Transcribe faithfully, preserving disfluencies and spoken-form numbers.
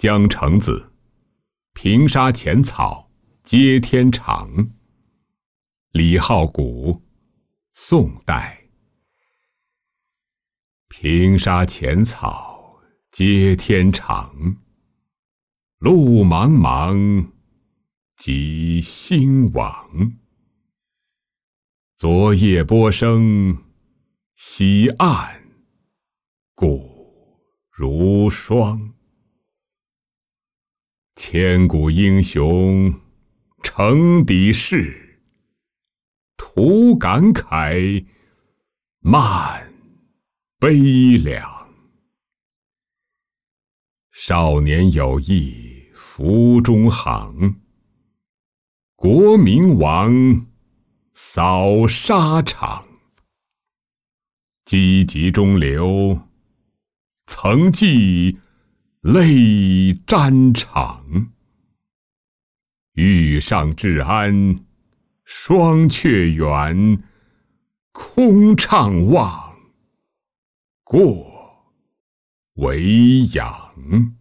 江城子，平沙浅草接天长。李浩古，宋代。平沙浅草接天长，路茫茫即兴往。昨夜波声西岸，故如霜。千古英雄成敌事，徒感慨漫悲凉。少年有意服中行，国明亡扫沙场。积极中流，曾记泪沾裳。欲上至安，双阙远，空怅望，过维扬。